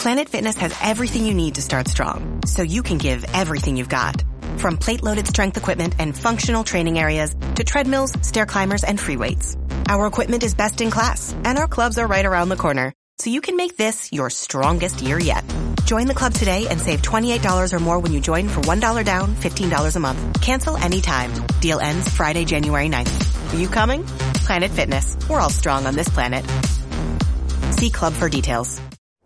Planet Fitness has everything you need to start strong, so you can give everything you've got. From plate-loaded strength equipment and functional training areas to treadmills, stair climbers, and free weights. Our equipment is best in class, and our clubs are right around the corner, so you can make this your strongest year yet. Join the club today and save $28 or more when you join for $1 down, $15 a month. Cancel anytime. Deal ends Friday, January 9th. Are you coming? Planet Fitness. We're all strong on this planet. See club for details.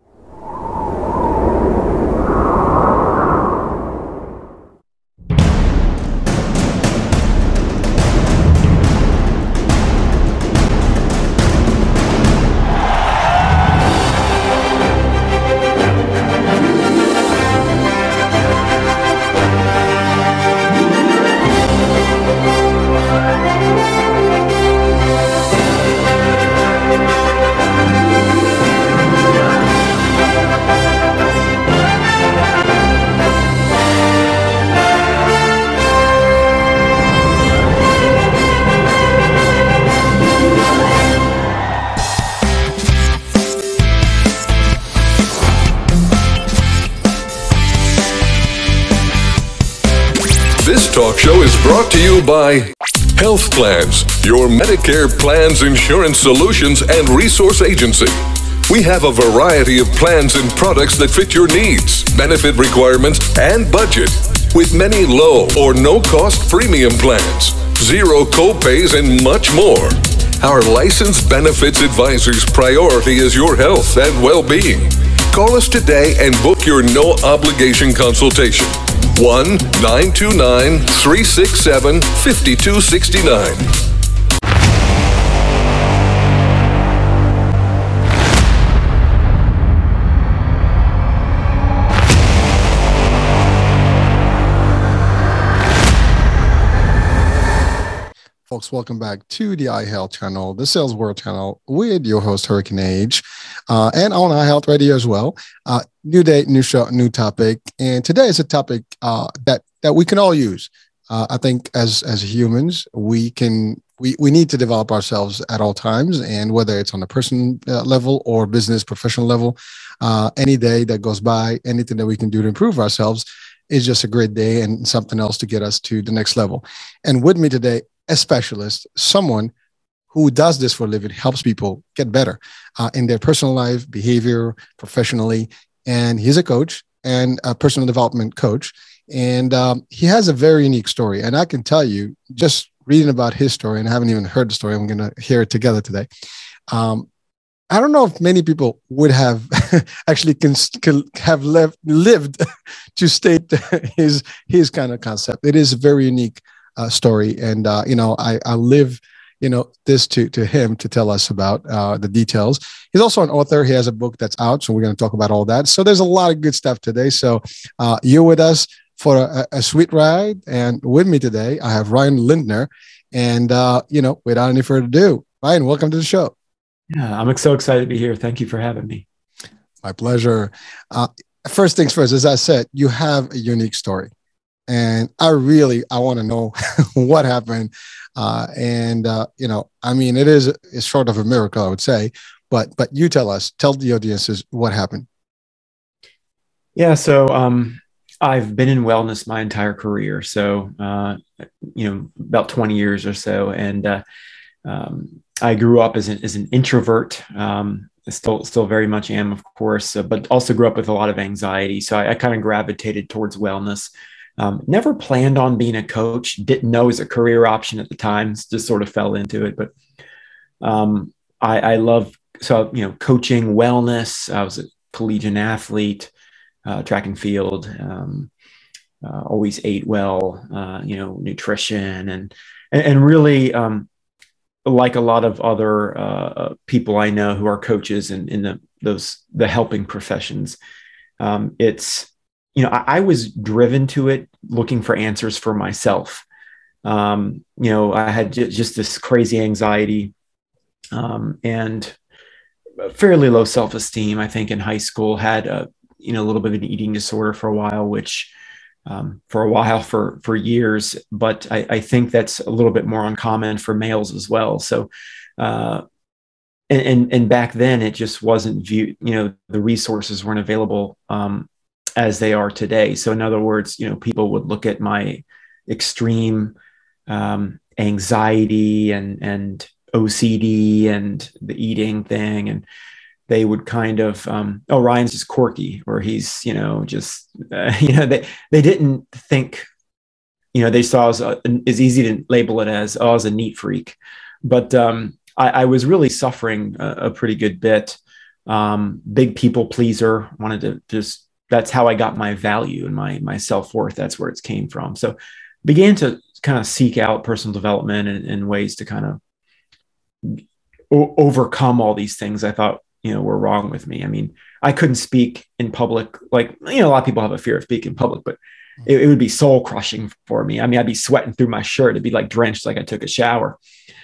This talk show is brought to you by Health Plans, your Medicare plans, insurance solutions, and resource agency. We have a variety of plans and products that fit your needs, benefit requirements, and budget, with many low or no-cost premium plans, zero co-pays, and much more. Our licensed benefits advisor's priority is your health and well-being. Call us today and book your no-obligation consultation. 1-929-367-5269. Folks, welcome back to the iHealth channel, the Sales World channel, with your host, Hurricane Age, and on iHealth Radio as well. New day, new show, new topic. And today is a topic that we can all use. I think as humans, we need to develop ourselves at all times. And whether it's on a personal level or business, professional level, any day that goes by, anything that we can do to improve ourselves is just a great day and something else to get us to the next level. And with me today, a specialist, someone who does this for a living, helps people get better in their personal life, behavior, professionally. And he's a coach and a personal development coach. And he has a very unique story. And I can tell you, just reading about his story, and I haven't even heard the story, I'm going to hear it together today. I don't know if many people would have actually lived to state his kind of concept. It is a very unique story. And, I live, this to him to tell us about the details. He's also an author. He has a book that's out. So we're going to talk about all that. So there's a lot of good stuff today. So you're with us for a sweet ride. And with me today, I have Ryan Lindner. And, without any further ado, Ryan, welcome to the show. Yeah, I'm so excited to be here. Thank you for having me. My pleasure. First things first, as I said, you have a unique story. And I want to know what happened. It's sort of a miracle, I would say, but you tell the audiences what happened. Yeah. So, I've been in wellness my entire career. So, about 20 years or so. And, I grew up as an introvert, still very much am, of course, but also grew up with a lot of anxiety. So I kind of gravitated towards wellness. Never planned on being a coach, didn't know it was a career option at the time, just sort of fell into it. But I love, coaching, wellness. I was a collegiate athlete, track and field, always ate well, nutrition and really, like a lot of other people I know who are coaches in the helping professions, I was driven to it, looking for answers for myself. I had just this crazy anxiety and fairly low self-esteem. I think in high school had a little bit of an eating disorder for a while, which for years, but I think that's a little bit more uncommon for males as well. So and back then it just wasn't viewed, the resources weren't available as they are today. So in other words, people would look at my extreme anxiety and OCD and the eating thing, and they would kind of, oh, Ryan's just quirky, or he's, just, they didn't think, they saw as easy to label it as, oh, I was a neat freak. But I was really suffering a pretty good bit. Big people pleaser, wanted to just, that's how I got my value and my self-worth. That's where it came from. So began to kind of seek out personal development and ways to kind of overcome all these things I thought, were wrong with me. I mean, I couldn't speak in public. Like, a lot of people have a fear of speaking in public, but it would be soul crushing for me. I mean, I'd be sweating through my shirt. It'd be like drenched, like I took a shower.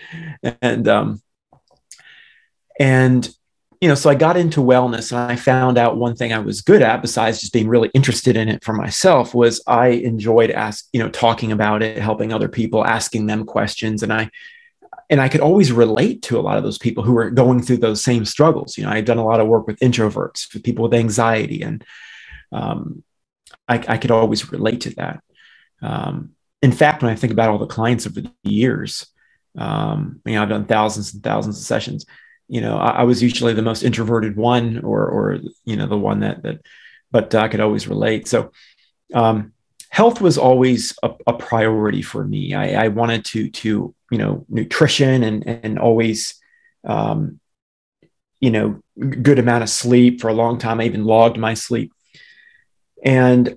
And so I got into wellness, and I found out one thing I was good at, besides just being really interested in it for myself, was I enjoyed talking about it, helping other people, asking them questions. And I could always relate to a lot of those people who were going through those same struggles. I'd done a lot of work with introverts, with people with anxiety, and I could always relate to that. In fact, when I think about all the clients over the years, I've done thousands and thousands of sessions. I was usually the most introverted one, or the one but I could always relate. So health was always a priority for me. I wanted to nutrition and always, good amount of sleep for a long time. I even logged my sleep. And,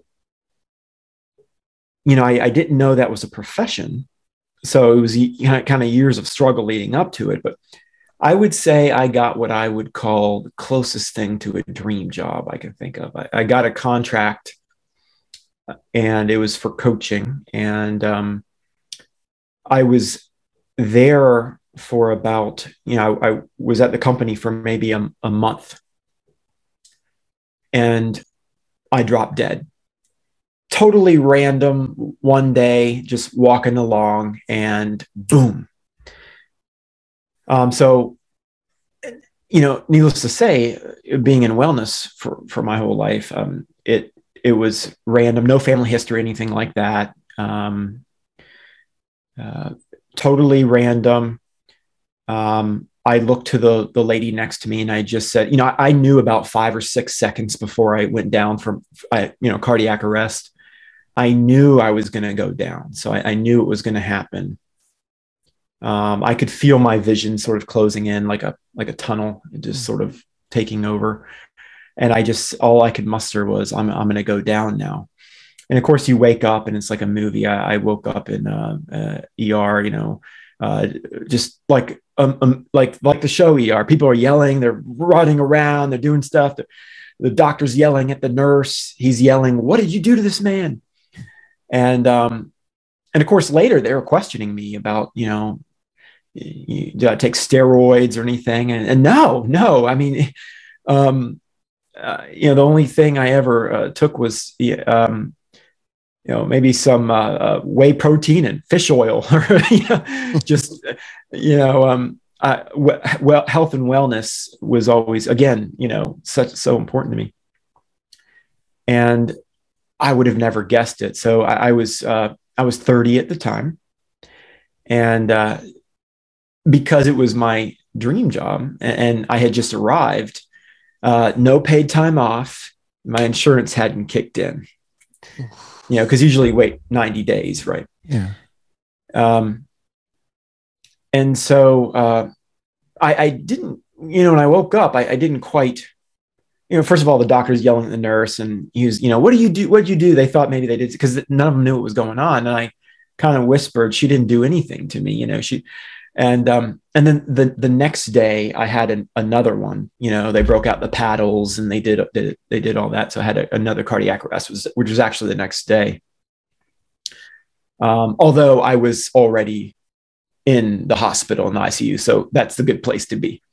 I didn't know that was a profession. So it was kind of years of struggle leading up to it. But I would say I got what I would call the closest thing to a dream job I could think of. I got a contract, and it was for coaching. And I was there for about, I was at the company for maybe a month, and I dropped dead. Totally random, one day, just walking along, and boom. So, needless to say, being in wellness for my whole life, it was random, no family history, anything like that. Totally random. I looked to the lady next to me, and I just said, I knew about 5 or 6 seconds before I went down from, cardiac arrest. I knew I was going to go down. So I knew it was going to happen. I could feel my vision sort of closing in like a tunnel, just sort of taking over. And all I could muster was, I'm going to go down now. And of course you wake up, and it's like a movie. I woke up in ER, just like the show ER. People are yelling, they're running around, they're doing stuff. The doctor's yelling at the nurse. He's yelling, "What did you do to this man?" And of course later they were questioning me about, did I take steroids or anything? And no. I mean, the only thing I ever took was, maybe some whey protein and fish oil, or just, health and wellness was always, again, so important to me. And I would have never guessed it. So I was 30 at the time, and because it was my dream job, and I had just arrived, no paid time off. My insurance hadn't kicked in, because usually wait 90 days, right? Yeah. And so I didn't, when I woke up, I didn't quite, first of all, the doctor's yelling at the nurse, and he was, what do you do? What did you do? They thought maybe they did, because none of them knew what was going on. And I kind of whispered, she didn't do anything to me, and then the next day I had another one, they broke out the paddles, and they did all that. So I had another cardiac arrest, which was actually the next day. Although I was already in the hospital in the ICU, so that's the good place to be.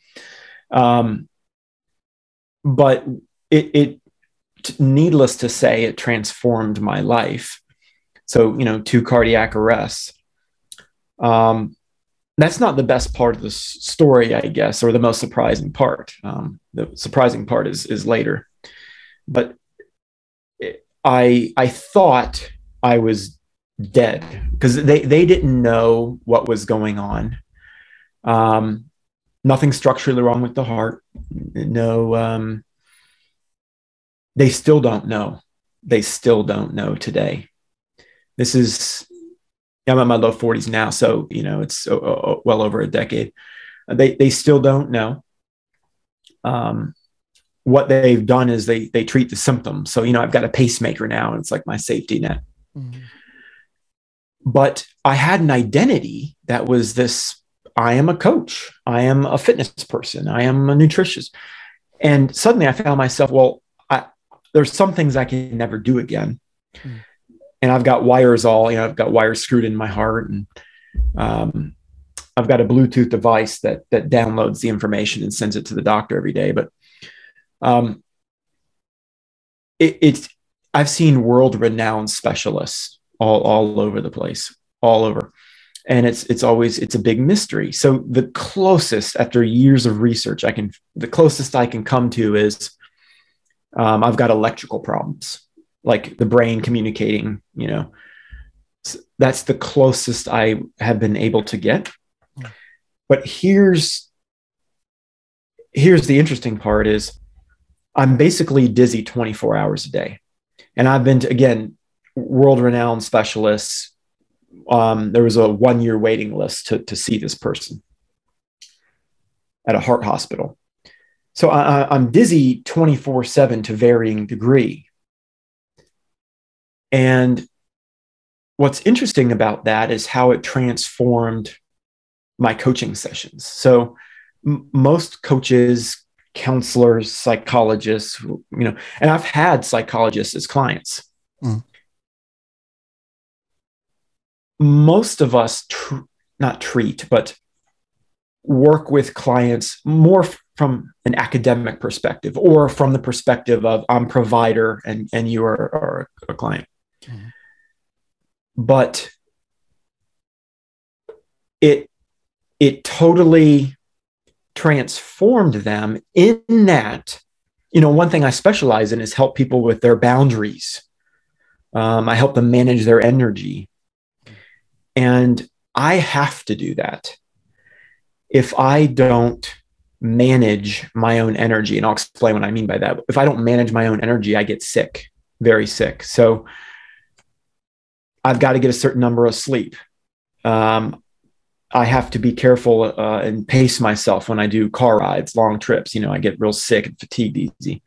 But it needless to say, it transformed my life. So, 2 cardiac arrests. that's not the best part of the story, I guess, or the most surprising part. The surprising part is later. But I thought I was dead because they didn't know what was going on. Nothing structurally wrong with the heart. No, they still don't know. They still don't know today. I'm in my low 40s now, so it's well over a decade. They still don't know. What they've done is they treat the symptoms. So I've got a pacemaker now, and it's like my safety net. Mm-hmm. But I had an identity that was this: I am a coach, I am a fitness person, I am a nutritionist. And suddenly I found myself, there's some things I can never do again. Mm. And I've got wires I've got wires screwed in my heart, and I've got a Bluetooth device that downloads the information and sends it to the doctor every day. But I've seen world-renowned specialists all over the place, all over. And it's a big mystery. So the closest, after years of research, the closest I can come to is I've got electrical problems, like the brain communicating, that's the closest I have been able to get. But here's the interesting part is I'm basically dizzy 24 hours a day. And I've been to, again, world-renowned specialists. There was a 1-year waiting list to see this person at a heart hospital. So I'm dizzy 24/7 to varying degree. And what's interesting about that is how it transformed my coaching sessions. So most coaches, counselors, psychologists, and I've had psychologists as clients. Mm. Most of us not treat, but work with clients more from an academic perspective, or from the perspective of I'm provider and you are a client. Mm-hmm. But it totally transformed them in that, one thing I specialize in is help people with their boundaries. I help them manage their energy. And I have to do that. If I don't manage my own energy, and I'll explain what I mean by that. If I don't manage my own energy, I get sick, very sick. So I've got to get a certain number of sleep. I have to be careful and pace myself when I do car rides, long trips. I get real sick and fatigued easy.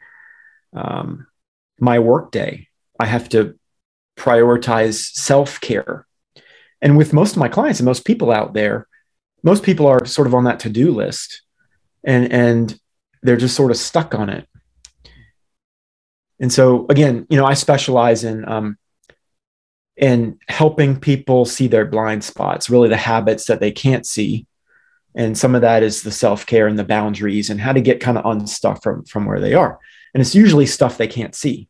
My work day, I have to prioritize self-care. And with most of my clients and most people out there, most people are sort of on that to-do list, and they're just sort of stuck on it. And so again, I specialize in helping people see their blind spots, really the habits that they can't see. And some of that is the self-care and the boundaries and how to get kind of unstuck from where they are. And it's usually stuff they can't see.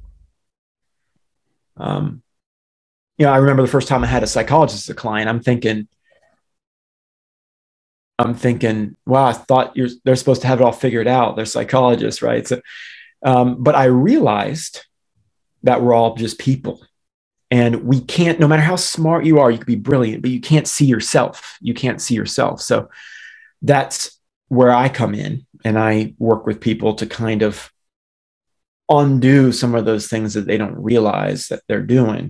I remember the first time I had a psychologist as a client, I'm thinking, wow, I thought they're supposed to have it all figured out. They're psychologists, right? So, but I realized that we're all just people. And we can't, no matter how smart you are, you could be brilliant, but you can't see yourself. You can't see yourself. So that's where I come in, and I work with people to kind of undo some of those things that they don't realize that they're doing.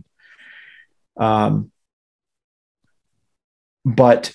But,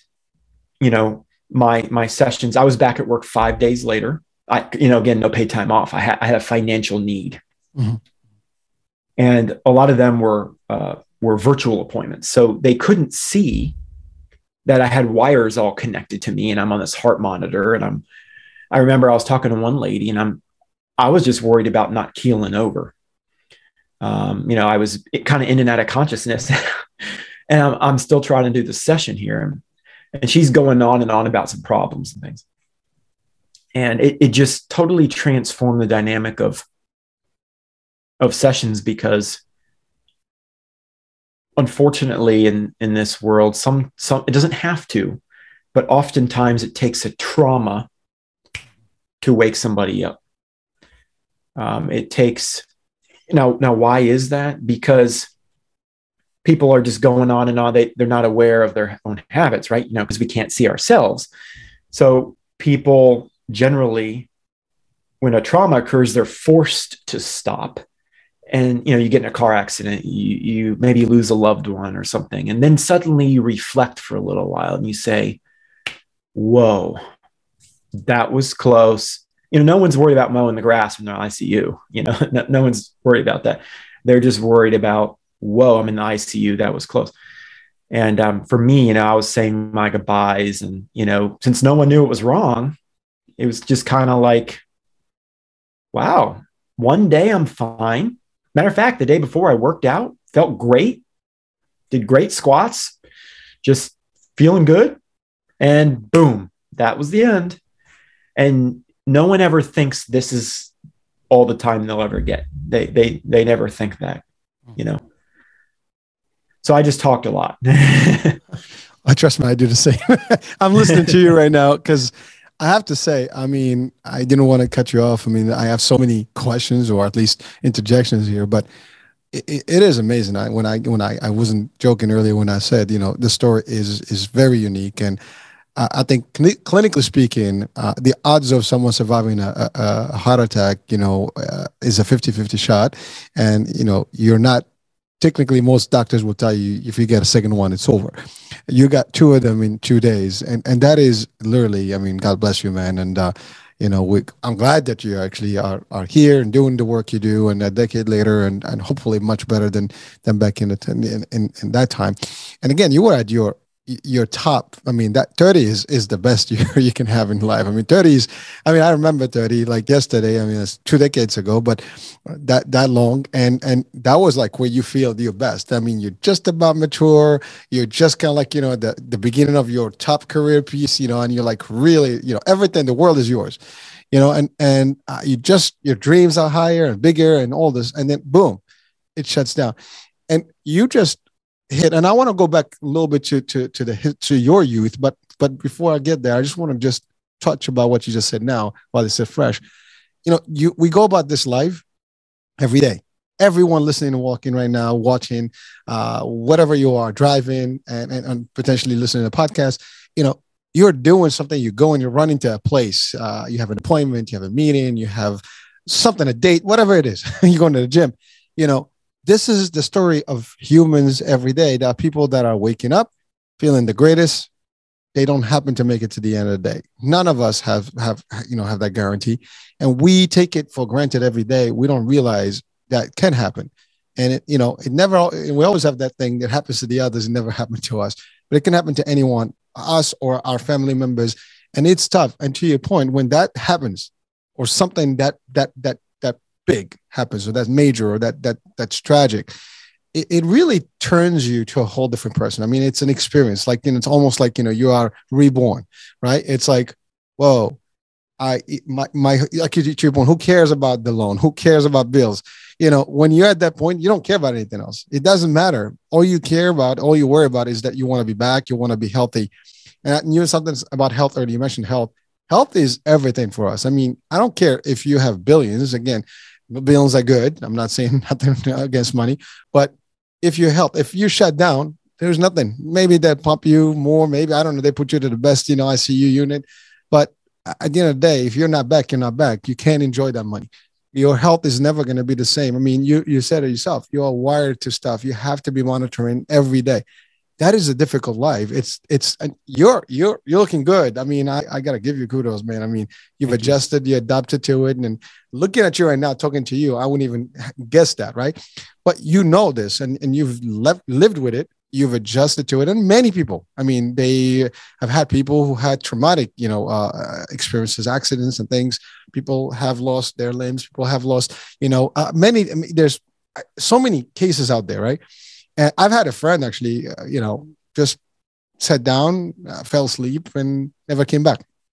my sessions, I was back at work 5 days later. Again, no paid time off. I had a financial need. Mm-hmm. And a lot of them were virtual appointments. So they couldn't see that I had wires all connected to me, and I'm on this heart monitor. And I remember I was talking to one lady, and I was just worried about not keeling over. I was kind of in and out of consciousness, and I'm still trying to do the session here. And she's going on and on about some problems and things. And it just totally transformed the dynamic of sessions, because unfortunately in this world, some it doesn't have to, but oftentimes it takes a trauma to wake somebody up. It takes, now, why is that? Because people are just going on and on. They're not aware of their own habits, right? Because we can't see ourselves. So people generally, when a trauma occurs, they're forced to stop. And, you get in a car accident, you maybe lose a loved one or something. And then suddenly you reflect for a little while and you say, whoa, that was close. No one's worried about mowing the grass when they're in ICU. No one's worried about that. They're just worried about, whoa, I'm in the ICU. That was close. And for me, I was saying my goodbyes, and, since no one knew it was wrong, it was just kind of like, wow, one day I'm fine. Matter of fact, the day before I worked out, felt great, did great squats, just feeling good. And boom, that was the end. And no one ever thinks this is all the time they'll ever get. They never think that, So I just talked a lot. I trust me, I do the same. I'm listening to you right now because I have to say, I didn't want to cut you off. I have so many questions, or at least interjections here, but it is amazing. I wasn't joking earlier when I said, the story is very unique. And I think clinically speaking, the odds of someone surviving a heart attack, is a 50-50 shot. And, you're not, technically most doctors will tell you if you get a second one, it's over. You got two of them in 2 days. And that is literally, God bless you, man. And, I'm glad that you actually are here and doing the work you do, and a decade later, and hopefully much better than back in that time. And again, you were at your top. That 30 is the best year you can have in life. 30 is, I remember 30 like yesterday. It's 2 decades ago, but that long. And that was like where you feel your best. You're just about mature. You're just kind of like, the beginning of your top career piece, and you're like really, everything, the world is yours, and your dreams are higher and bigger and all this. And then boom, it shuts down. And you just hit, and I want to go back a little bit to your youth, but before I get there, I just want to just touch about what you just said now while it's still fresh. We go about this life every day. Everyone listening and walking right now, watching, whatever you are, driving and potentially listening to a podcast, you're doing something. You go and you're running to a place. You have an appointment, you have a meeting, you have something, a date, whatever it is. You're going to the gym. This is the story of humans every day. There are people that are waking up, feeling the greatest. They don't happen to make it to the end of the day. None of us have that guarantee. And we take it for granted every day. We don't realize that can happen. And we always have that thing that happens to the others and never happened to us, but it can happen to anyone, us or our family members. And it's tough. And to your point, when that happens, or something that big happens, or that's major, or that's tragic, it really turns you to a whole different person. It's an experience. Like, it's almost like, you are reborn, right? It's like, whoa, like to your point, who cares about the loan? Who cares about bills? When you're at that point, you don't care about anything else. It doesn't matter. All you worry about is that you want to be back. You want to be healthy. And I knew something about health earlier. You mentioned health. Health is everything for us. I don't care if you have billions. Again, billions are good. I'm not saying nothing against money, but if you shut down, there's nothing. Maybe they pump you more. Maybe, I don't know, they put you to the best, ICU unit. But at the end of the day, if you're not back, you're not back. You can't enjoy that money. Your health is never going to be the same. You said it yourself. You are wired to stuff. You have to be monitoring every day. That is a difficult life. You're looking good. I got to give you kudos, man. You've adjusted, you adapted to it. And looking at you right now, talking to you, I wouldn't even guess that, right? But this, and you've lived with it. You've adjusted to it. And many people, they have had people who had traumatic, experiences, accidents and things. People have lost their limbs. People have lost, many, there's so many cases out there, right? And I've had a friend actually, just sat down, fell asleep and never came back.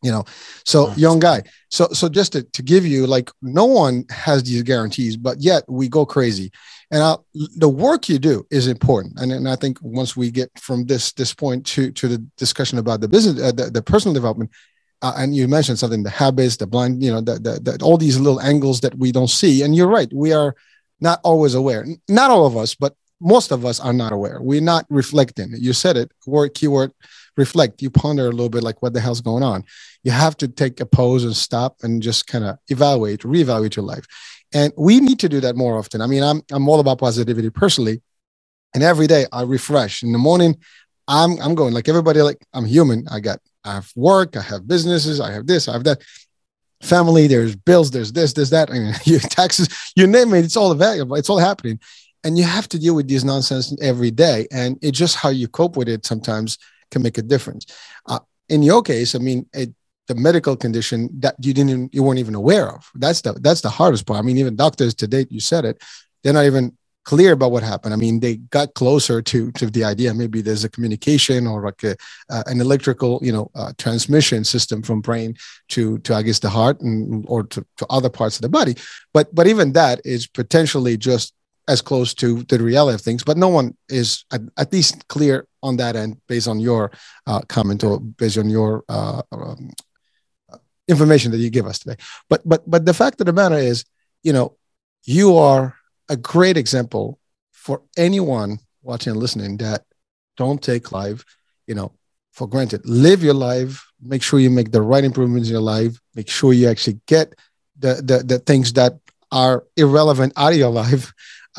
So young guy. So just to give you, like, no one has these guarantees, but yet we go crazy. And the work you do is important. And I think once we get from this point to the discussion about the business, the personal development, and you mentioned something, the habits, the blind, the all these little angles that we don't see. And you're right, we are not always aware. Not all of us, but most of us are not aware. We're not reflecting. You said it, keyword, reflect. You ponder a little bit, like, what the hell's going on? You have to take a pause and stop and just kind of reevaluate your life. And we need to do that more often. I mean, I'm all about positivity personally. And every day I refresh. In the morning, I'm going like everybody, like, I'm human. I have work, I have businesses, I have this, I have that. Family, there's bills, there's this, that, and your taxes, you name it, it's all available, it's all happening. And you have to deal with these nonsense every day. And it's just how you cope with it sometimes can make a difference. In your case, I mean, the medical condition that you weren't even aware of. That's the hardest part. I mean, even doctors to date, you said it, they're not even clear about what happened. I mean, they got closer to the idea. Maybe there's a communication or like an electrical, transmission system from brain to I guess the heart or to other parts of the body. But even that is potentially just as close to the reality of things. But no one is at least clear on that end based on your comment or based on your information that you give us today. But the fact of the matter is, you are a great example for anyone watching and listening that don't take life, for granted. Live your life. Make sure you make the right improvements in your life. Make sure you actually get the things that are irrelevant out of your life.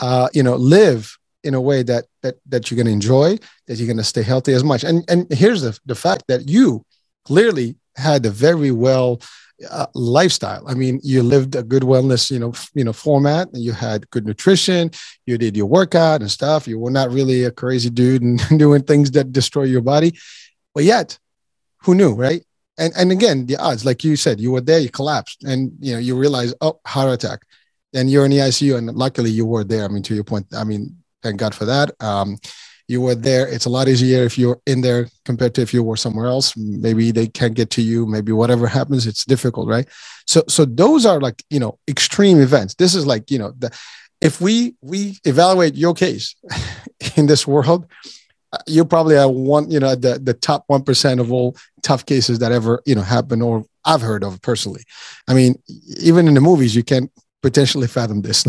Live in a way that you're going to enjoy, that you're going to stay healthy as much. And here's the fact that you clearly had a very well lifestyle. I mean, you lived a good wellness, format, and you had good nutrition. You did your workout and stuff. You were not really a crazy dude and doing things that destroy your body. But yet, who knew, right? And again, the odds, like you said, you were there, you collapsed, and you realize, oh, heart attack. Then you're in the ICU, and luckily you were there. I mean, to your point, I mean, thank God for that. You were there. It's a lot easier if you're in there compared to if you were somewhere else. Maybe they can't get to you. Maybe whatever happens, it's difficult, right? So those are like, extreme events. This is like, if we evaluate your case in this world, you probably are one, the top 1% of all tough cases that ever, happen or I've heard of personally. I mean, even in the movies, you can't potentially fathom this.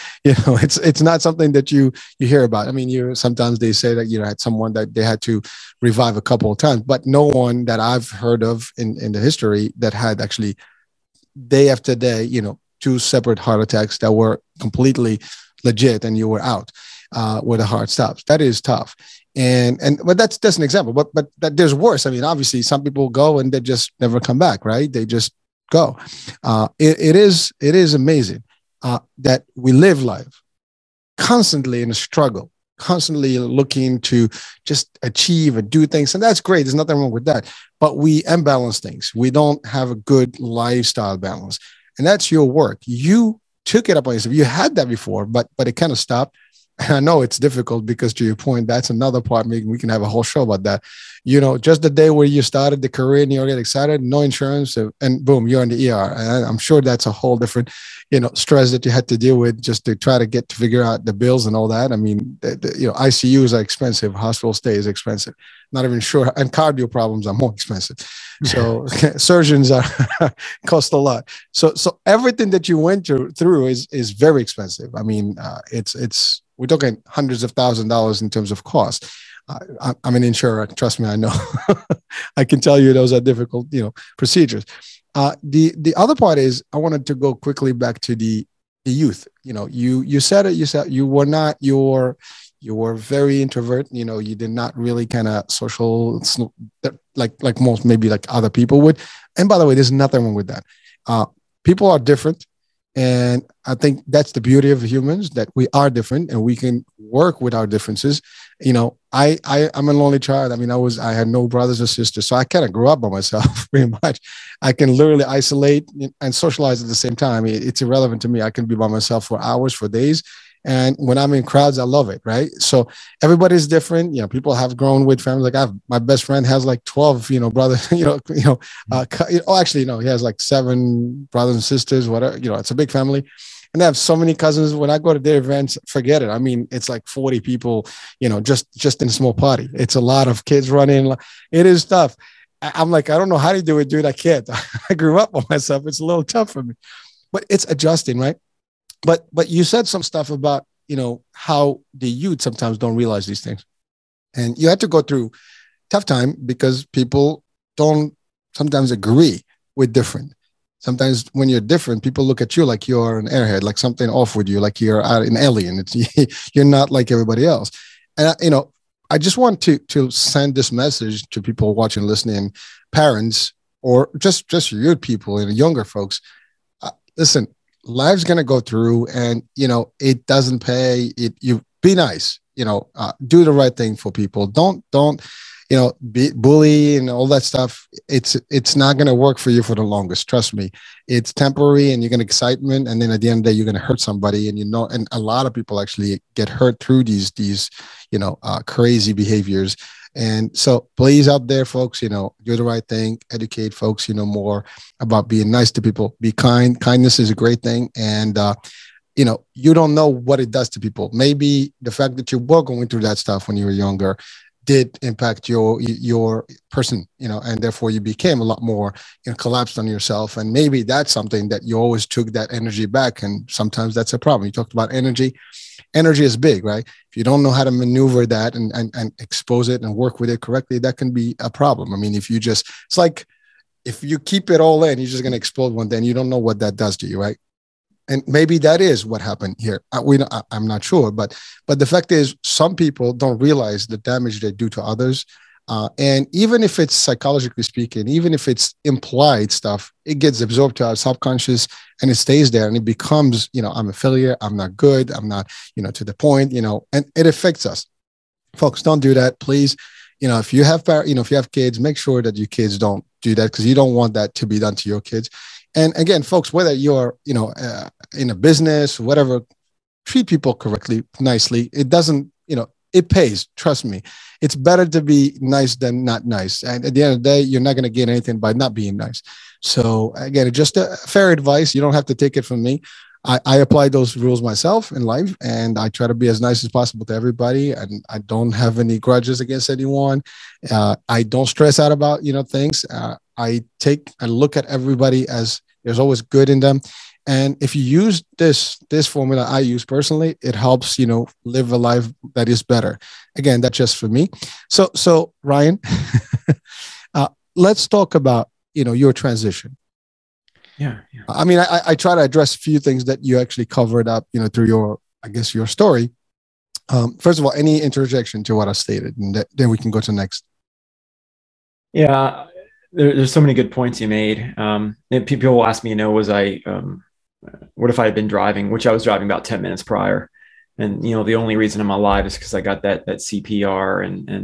It's not something that you hear about. I mean, sometimes they say that had someone that they had to revive a couple of times, but no one that I've heard of in the history that had actually day after day, 2 separate heart attacks that were completely legit and you were out where the heart stops. That is tough. But that's an example. But there's worse. I mean, obviously, some people go and they just never come back, right? They just go. It is amazing that we live life constantly in a struggle, constantly looking to just achieve and do things. And that's great. There's nothing wrong with that. But we imbalance things. We don't have a good lifestyle balance. And that's your work. You took it up on yourself. You had that before, but it kind of stopped. And I know it's difficult because, to your point, that's another part. Maybe we can have a whole show about that. Just the day where you started the career and you get excited, no insurance, and boom, you're in the ER. And I'm sure that's a whole different, stress that you had to deal with just to try to figure out the bills and all that. I mean, ICUs are expensive. Hospital stay is expensive. Not even sure. And cardio problems are more expensive. So surgeons cost a lot. So everything that you went through is very expensive. I mean, we're talking hundreds of thousands of dollars in terms of cost. I'm an insurer. Trust me, I know. I can tell you those are difficult, procedures. The other part is I wanted to go quickly back to the youth. You said it. You said you were very introvert. You did not really kind of social like most, maybe like other people would. And by the way, there's nothing wrong with that. People are different. And I think that's the beauty of humans, that we are different and we can work with our differences. I'm a lonely child. I mean, I had no brothers or sisters, so I kind of grew up by myself pretty much. I can literally isolate and socialize at the same time. It's irrelevant to me. I can be by myself for hours, for days, And when I'm in crowds, I love it. Right. So everybody's different. You know, people have grown with families. Like my best friend has like 12, brothers, actually, no, he has like 7 brothers and sisters, whatever, it's a big family. And they have so many cousins. When I go to their events, forget it. I mean, it's like 40 people, just in a small party. It's a lot of kids running. It is tough. I'm like, I don't know how to do it, dude. I can't. I grew up on myself. It's a little tough for me, but it's adjusting, right? But you said some stuff about, how the youth sometimes don't realize these things. And you had to go through tough time because people don't sometimes agree with different. Sometimes when you're different, people look at you like you're an airhead, like something off with you, like you're an alien. You're not like everybody else. And, I just want to send this message to people watching, listening, parents, or just youth people and younger folks. Listen, life's going to go through and, it doesn't pay it. You be nice, do the right thing for people. Don't, be bully and all that stuff. It's not going to work for you for the longest. Trust me, it's temporary and you're going to excitement. And then at the end of the day, you're going to hurt somebody and a lot of people actually get hurt through these, crazy behaviors. And so please out there, folks, do the right thing, educate folks, more about being nice to people, be kind. Kindness is a great thing. And, you don't know what it does to people. Maybe the fact that you were going through that stuff when you were younger did impact your person, and therefore you became a lot more, collapsed on yourself. And maybe that's something that you always took that energy back. And sometimes that's a problem. You talked about energy. Energy is big, right? If you don't know how to maneuver that and expose it and work with it correctly, that can be a problem. I mean, it's like, if you keep it all in, you're just going to explode one day and you don't know what that does to you, right? And maybe that is what happened here. I'm not sure, but the fact is, some people don't realize the damage they do to others. And even if it's psychologically speaking, even if it's implied stuff, it gets absorbed to our subconscious and it stays there and it becomes, I'm a failure. I'm not good. I'm not, to the point, and it affects us. Folks, don't do that, please. If you have, if you have kids, make sure that your kids don't do that because you don't want that to be done to your kids. And again, folks, whether you're, in a business, whatever, treat people correctly, nicely. It doesn't, it pays. Trust me. It's better to be nice than not nice. And at the end of the day, you're not going to gain anything by not being nice. So again, just a fair advice. You don't have to take it from me. I apply those rules myself in life, and I try to be as nice as possible to everybody. And I don't have any grudges against anyone. I don't stress out about, things. I look at everybody as there's always good in them. And if you use this formula I use personally, it helps, live a life that is better. Again, that's just for me. So Ryan, let's talk about, your transition. Yeah. I mean, I try to address a few things that you actually covered up, through your story. First of all, any interjection to what I stated, and then we can go to next. Yeah, there's so many good points you made. People will ask me, what if I had been driving, which I was driving about 10 minutes prior. And, the only reason I'm alive is because I got that CPR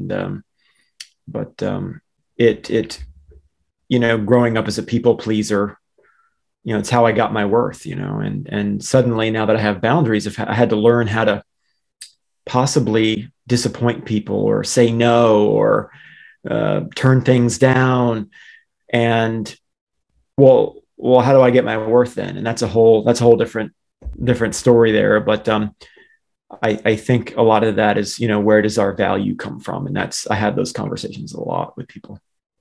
growing up as a people pleaser, it's how I got my worth, and suddenly now that I have boundaries, I had to learn how to possibly disappoint people or say no or turn things down. And well, how do I get my worth then? And that's a whole different story there. But I think a lot of that is, where does our value come from? And I had those conversations a lot with people.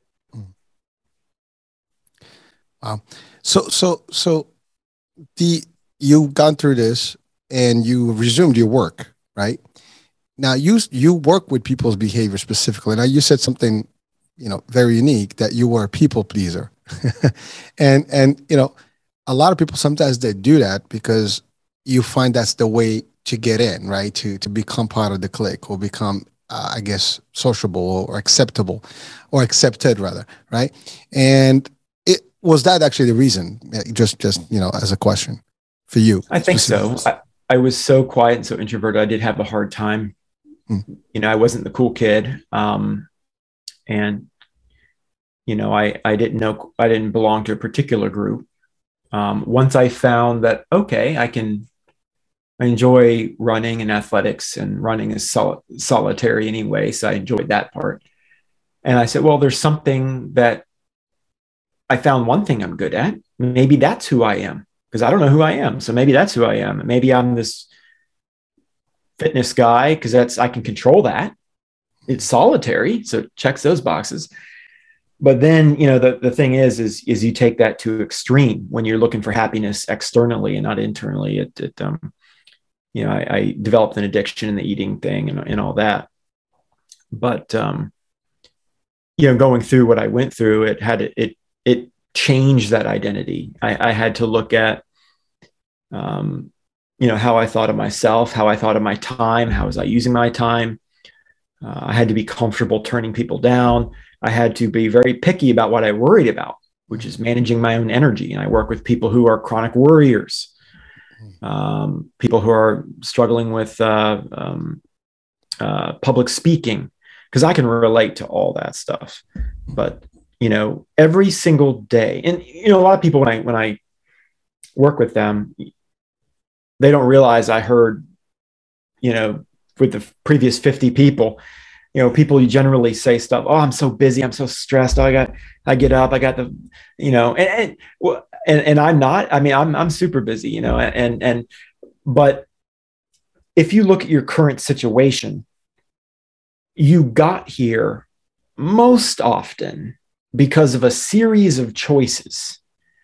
So you've gone through this and you resumed your work, right? Now you work with people's behavior specifically. Now you said something, very unique, that you were a people pleaser. and a lot of people, sometimes they do that because you find that's the way to get in, right? To become part of the clique or become, sociable or acceptable or accepted rather. Right. And was that actually the reason? Just as a question for you? I think so. I was so quiet and so introverted. I did have a hard time. I wasn't the cool kid. And, I didn't belong to a particular group. Once I found that, okay, I can I enjoy running and athletics, and running is solitary anyway. So I enjoyed that part. And I said, well, there's something that I found one thing I'm good at. Maybe that's who I am, because I don't know who I am. So maybe that's who I am. Maybe I'm this fitness guy because I can control that. It's solitary, so it checks those boxes. But then, the thing is you take that to extreme when you're looking for happiness externally and not internally. I developed an addiction in the eating thing and all that. But going through what I went through, it changed that identity. I had to look at how I thought of myself, how I thought of my time, how was I using my time. I had to be comfortable turning people down. I had to be very picky about what I worried about, which is managing my own energy. And I work with people who are chronic worriers, people who are struggling with public speaking, because I can relate to all that stuff. But, every single day, and, a lot of people, when I work with them, they don't realize I heard, with the previous 50 people, people generally say stuff. Oh, I'm so busy. I'm so stressed. I get up. I got the, and I'm not. I mean, I'm super busy. But if you look at your current situation, you got here most often because of a series of choices,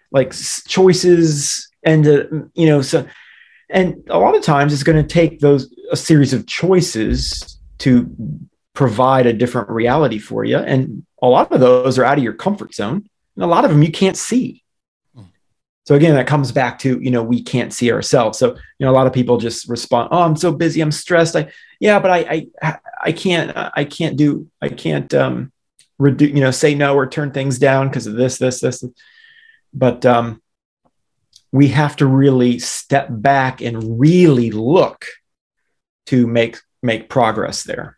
and a lot of times it's going to take a series of choices to provide a different reality for you. And a lot of those are out of your comfort zone. And a lot of them you can't see. So again, that comes back to, we can't see ourselves. So, a lot of people just respond, oh, I'm so busy, I'm stressed. I can't say no or turn things down because of this. But we have to really step back and really look to make progress there.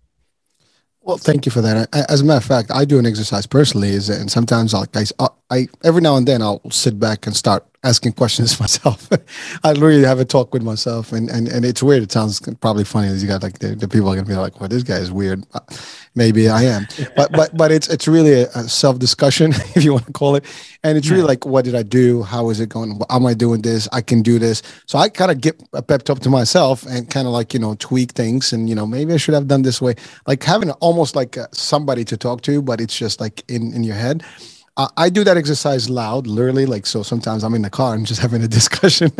Well, thank you for that. As a matter of fact, I do an exercise personally, and sometimes I every now and then I'll sit back and start asking questions myself. I really have a talk with myself, and it's weird. It sounds probably funny. You got the people are gonna be like, "Well, this guy is weird." Maybe I am, but it's really a self discussion, if you want to call it, and it's really like, what did I do? How is it going? Am I doing this? I can do this. So I kind of get a pep talk to myself and kind of tweak things, and maybe I should have done this way. Like having almost like somebody to talk to, but it's just like in your head. I do that exercise loud, literally. So sometimes I'm in the car and just having a discussion,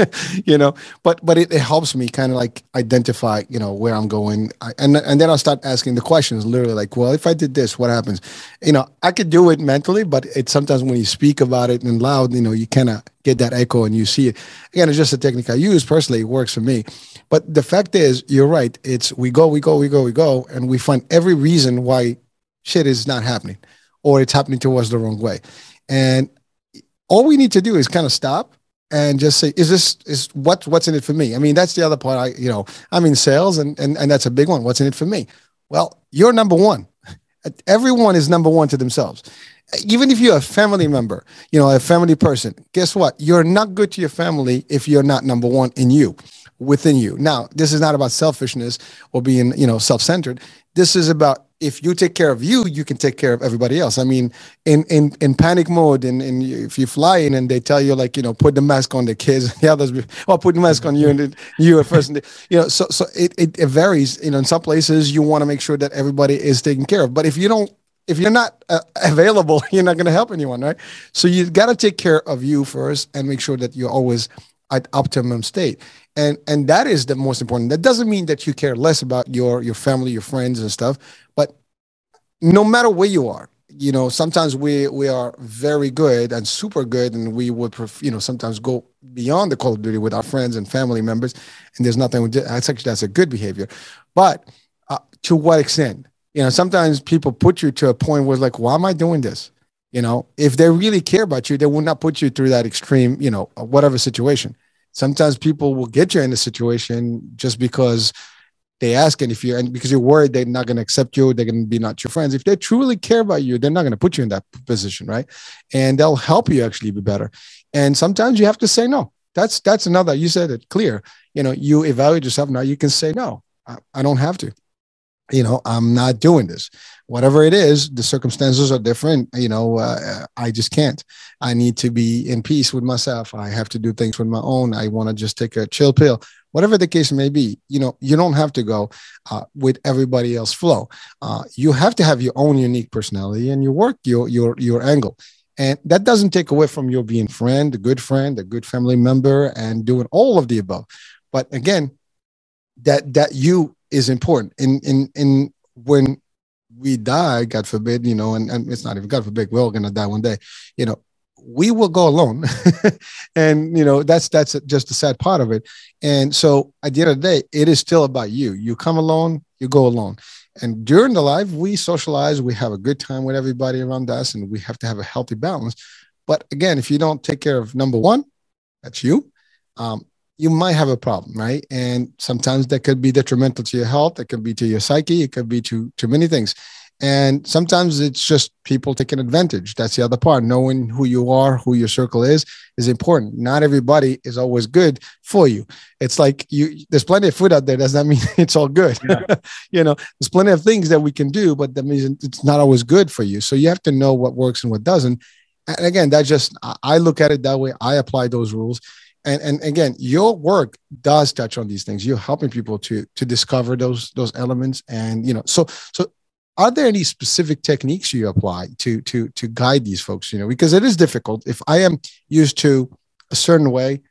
but it helps me kind of identify, where I'm going. And then I'll start asking the questions, literally well, if I did this, what happens? I could do it mentally, but it's sometimes when you speak about it in loud, you kind of get that echo and you see it. Again, it's just a technique I use personally. It works for me. But the fact is, you're right. It's we go, and we find every reason why shit is not happening, or it's happening to us the wrong way. And all we need to do is kind of stop and just say, is what's in it for me? I mean, that's the other part. I'm in sales and that's a big one. What's in it for me? Well, you're number one. Everyone is number one to themselves. Even if you're a family member, a family person, guess what? You're not good to your family if you're not number one within you. Now, this is not about selfishness or being, self-centered. This is about, if you take care of you, you can take care of everybody else. I mean, in panic mode, and if you fly in and they tell you put the mask on the kids, the others, put the mask on you, and you at first, so it varies. In some places you want to make sure that everybody is taken care of, but if you're not available, you're not going to help anyone, right? So you got to take care of you first and make sure that you're always at optimum state. And that is the most important. That doesn't mean that you care less about your family, your friends and stuff, but no matter where you are, sometimes we are very good and super good, and we would, sometimes go beyond the Call of Duty with our friends and family members, and there's nothing, that's a good behavior. But to what extent? Sometimes people put you to a point where it's why am I doing this? If they really care about you, they will not put you through that extreme, whatever situation. Sometimes people will get you in a situation just because they ask, and because you're worried they're not going to accept you, they're going to be not your friends. If they truly care about you, they're not going to put you in that position, right? And they'll help you actually be better. And sometimes you have to say no. that's another, you said it clear, you evaluate yourself. Now you can say, no, I don't have to, I'm not doing this. Whatever it is, the circumstances are different. I just can't. I need to be in peace with myself. I have to do things with my own. I want to just take a chill pill, whatever the case may be. You don't have to go with everybody else's flow. You have to have your own unique personality and your angle. And that doesn't take away from your being a good family member, and doing all of the above. But again, that you is important. In when we die, God forbid, and it's not even God forbid, we're all going to die one day, we will go alone. And, that's just the sad part of it. And so at the end of the day, it is still about you. You come alone, you go alone. And during the life, we socialize, we have a good time with everybody around us, and we have to have a healthy balance. But again, if you don't take care of number one, that's you, you might have a problem, right? And sometimes that could be detrimental to your health. It could be to your psyche. It could be to many things. And sometimes it's just people taking advantage. That's the other part. Knowing who you are, who your circle is important. Not everybody is always good for you. It's like there's plenty of food out there. Does that mean it's all good? Yeah. There's plenty of things that we can do, but that means it's not always good for you. So you have to know what works and what doesn't. And again, I look at it that way. I apply those rules. And again, your work does touch on these things. You're helping people to discover those elements. And, so are there any specific techniques you apply to guide these folks, because it is difficult. If I am used to a certain way,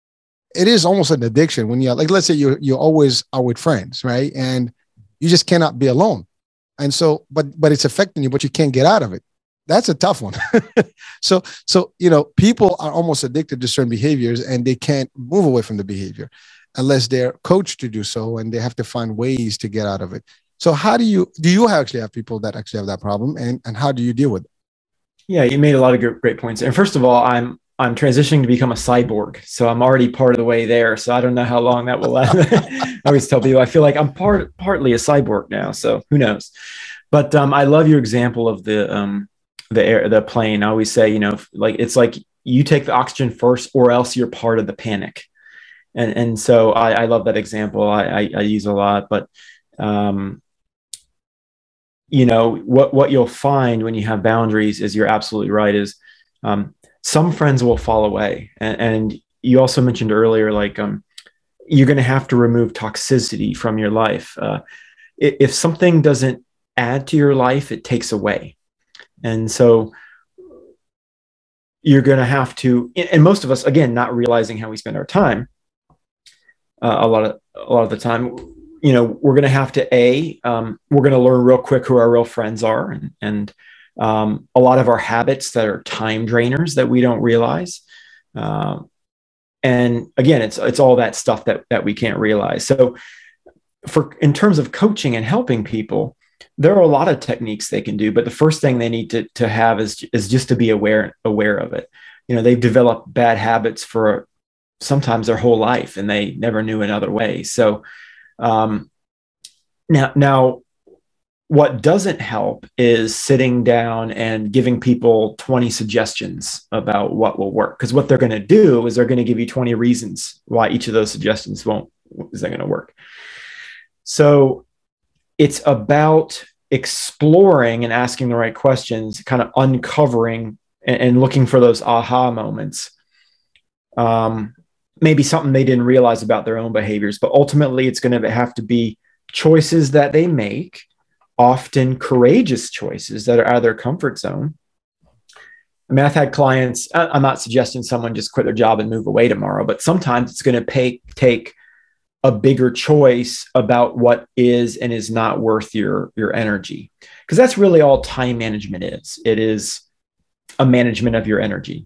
it is almost an addiction when you're like, let's say you always are with friends, right? And you just cannot be alone. And so, but it's affecting you, but you can't get out of it. That's a tough one. So, people are almost addicted to certain behaviors, and they can't move away from the behavior unless they're coached to do so, and they have to find ways to get out of it. So how do you actually have people that actually have that problem, and how do you deal with it? Yeah, you made a lot of great points. And first of all, I'm transitioning to become a cyborg. So I'm already part of the way there. So I don't know how long that will last. I always tell people, I feel like I'm partly a cyborg now. So who knows? But I love your example of the plane. I always say, it's like you take the oxygen first, or else you're part of the panic. And so I love that example. I use a lot, but what you'll find when you have boundaries is, you're absolutely right, is some friends will fall away. And you also mentioned earlier, you're going to have to remove toxicity from your life. If something doesn't add to your life, it takes away. And so you're going to have to, and most of us, again, not realizing how we spend our time, a lot of the time, we're going to have to, we're going to learn real quick who our real friends are, and a lot of our habits that are time drainers that we don't realize. And again, it's all that stuff that we can't realize. So in terms of coaching and helping people, there are a lot of techniques they can do, but the first thing they need to have is just to be aware of it. They've developed bad habits for sometimes their whole life, and they never knew another way. So now what doesn't help is sitting down and giving people 20 suggestions about what will work. Because what they're going to do is they're going to give you 20 reasons why each of those suggestions isn't going to work. So it's about exploring and asking the right questions, kind of uncovering and looking for those aha moments. Maybe something they didn't realize about their own behaviors, but ultimately it's going to have to be choices that they make, often courageous choices that are out of their comfort zone. I mean, I've had clients, I'm not suggesting someone just quit their job and move away tomorrow, but sometimes it's going to take a bigger choice about what is and is not worth your energy. Because that's really all time management is. It is a management of your energy.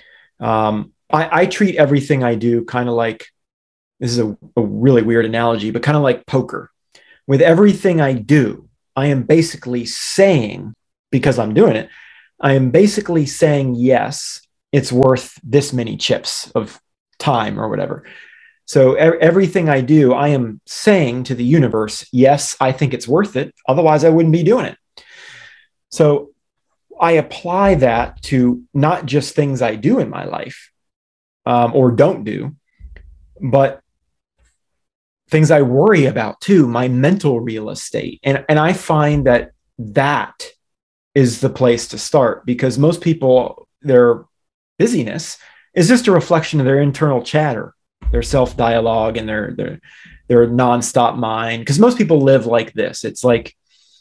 I treat everything I do kind of like, this is a really weird analogy, but kind of like poker. With everything I do, I am basically saying, because I'm doing it, I am basically saying, yes, it's worth this many chips of time or whatever. So everything I do, I am saying to the universe, yes, I think it's worth it. Otherwise, I wouldn't be doing it. So I apply that to not just things I do in my life. or don't do, but things I worry about too, my mental real estate. And I find that is the place to start, because most people, their busyness is just a reflection of their internal chatter, their self-dialogue, and their nonstop mind. Because most people live like this. It's like,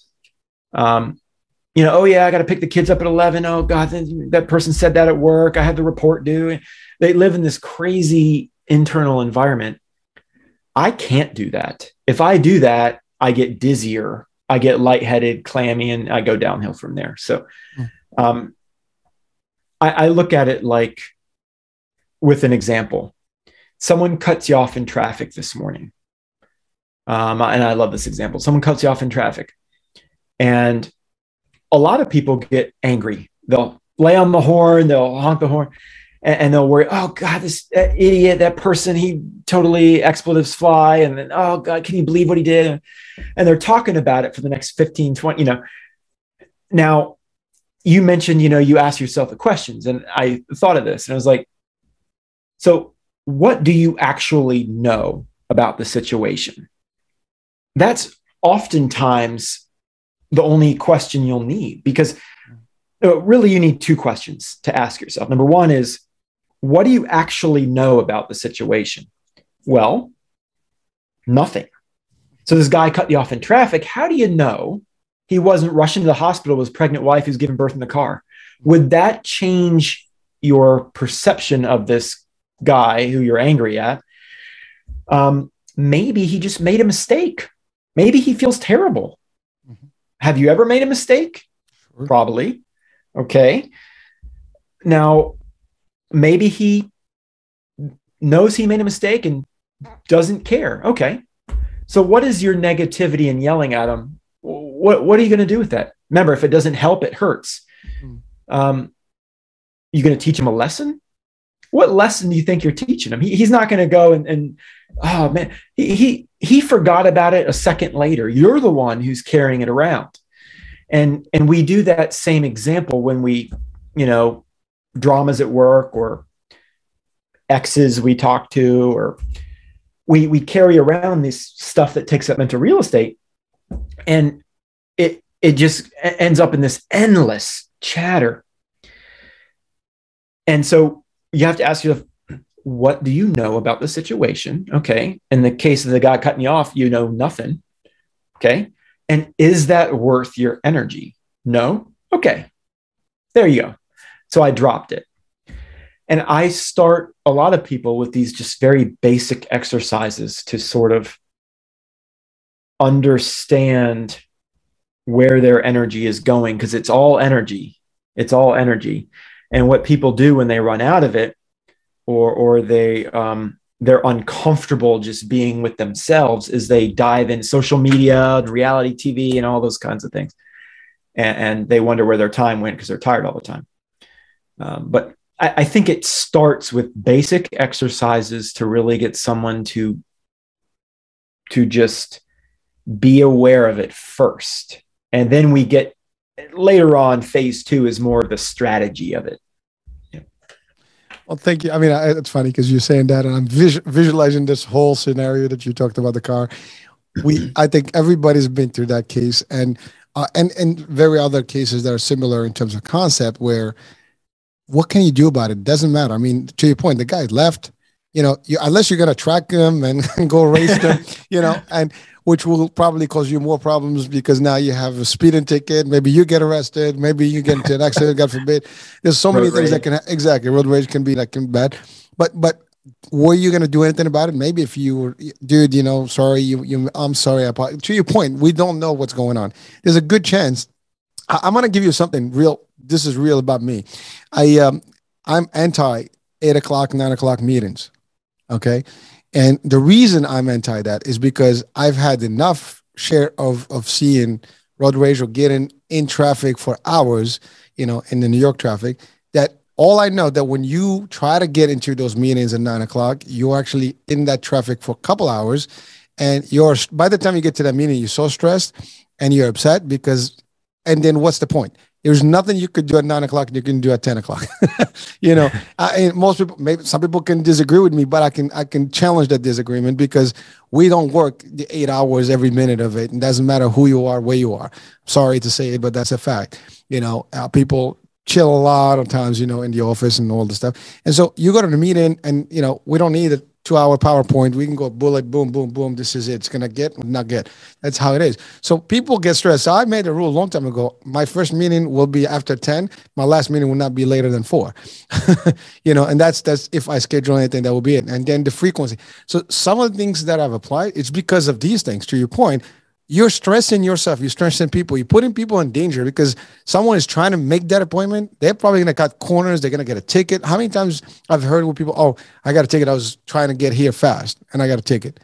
oh yeah, I got to pick the kids up at 11. Oh God, that person said that at work. I had the report due. They live in this crazy internal environment. I can't do that. If I do that, I get dizzier, I get lightheaded, clammy, and I go downhill from there. So I look at it like, with an example. Someone cuts you off in traffic this morning. And I love this example. Someone cuts you off in traffic. And a lot of people get angry. They'll lay on the horn, they'll honk the horn, and they'll worry, oh God, this idiot, that person, he totally expletives fly. And then, oh God, can you believe what he did? And they're talking about it for the next 15, 20, Now, you mentioned, you ask yourself the questions, and I thought of this, and I was like, so what do you actually know about the situation? That's oftentimes the only question you'll need, because really you need two questions to ask yourself. Number one is, what do you actually know about the situation? Well, nothing. So this guy cut you off in traffic. How do you know he wasn't rushing to the hospital with his pregnant wife who's giving birth in the car? Would that change your perception of this guy who you're angry at? Maybe he just made a mistake. Maybe he feels terrible. Mm-hmm. Have you ever made a mistake? Sure. Probably. Okay. Now, maybe he knows he made a mistake and doesn't care. Okay. So what is your negativity and yelling at him? What are you going to do with that? Remember, if it doesn't help, it hurts. You going to teach him a lesson? What lesson do you think you're teaching him? He's not going to go and oh man, he forgot about it a second later. You're the one who's carrying it around. And we do that same example when we, dramas at work, or exes we talk to, or we carry around this stuff that takes up mental real estate, and it just ends up in this endless chatter. And so you have to ask yourself, what do you know about the situation? Okay. In the case of the guy cutting you off, you know nothing. Okay. And is that worth your energy? No. Okay. There you go. So I dropped it. And I start a lot of people with these just very basic exercises to sort of understand where their energy is going, because it's all energy. It's all energy. And what people do when they run out of it, or they're uncomfortable just being with themselves, is they dive in social media, reality TV, and all those kinds of things. And they wonder where their time went because they're tired all the time. But I think it starts with basic exercises to really get someone to just be aware of it first. And then we get later on, phase 2 is more of the strategy of it. Yeah. Well, thank you. I mean, it's funny because you're saying that, and I'm visualizing this whole scenario that you talked about the car. I think everybody's been through that case, and very other cases that are similar in terms of concept, where what can you do about it? Doesn't matter. I mean, to your point, the guy left, unless you're going to track him and go race him, and which will probably cause you more problems, because now you have a speeding ticket. Maybe you get arrested. Maybe you get into an accident, God forbid. There's so many things that can, exactly. Road rage can be bad, but were you going to do anything about it? Maybe if you were, dude, sorry, I'm sorry. To your point, we don't know what's going on. There's a good chance. I'm going to give you something real. This is real about me. I'm anti 8 o'clock, 9 o'clock meetings. Okay. And the reason I'm anti that is because I've had enough share of seeing road rage or getting in traffic for hours, in the New York traffic, that all I know that when you try to get into those meetings at 9 o'clock, you're actually in that traffic for a couple hours. And by the time you get to that meeting, you're so stressed and you're upset and then what's the point? There's nothing you could do at 9 o'clock you can do at 10 o'clock. And most people, maybe some people can disagree with me, but I can challenge that disagreement because we don't work the 8 hours every minute of it. And it doesn't matter who you are, where you are. Sorry to say it, but that's a fact. People chill a lot of times, in the office and all this stuff. And so you go to the meeting and, we don't need a 2-hour PowerPoint. We can go bullet, boom, boom, boom. This is it. It's going to get, not get. That's how it is. So people get stressed. So I made a rule a long time ago. My first meeting will be after 10. My last meeting will not be later than 4. And that's if I schedule anything, that will be it. And then the frequency. So some of the things that I've applied, it's because of these things. To your point, you're stressing yourself, you're stressing people, you're putting people in danger because someone is trying to make that appointment. They're probably going to cut corners. They're going to get a ticket. How many times I've heard with people, oh, I got a ticket. I was trying to get here fast and I got a ticket,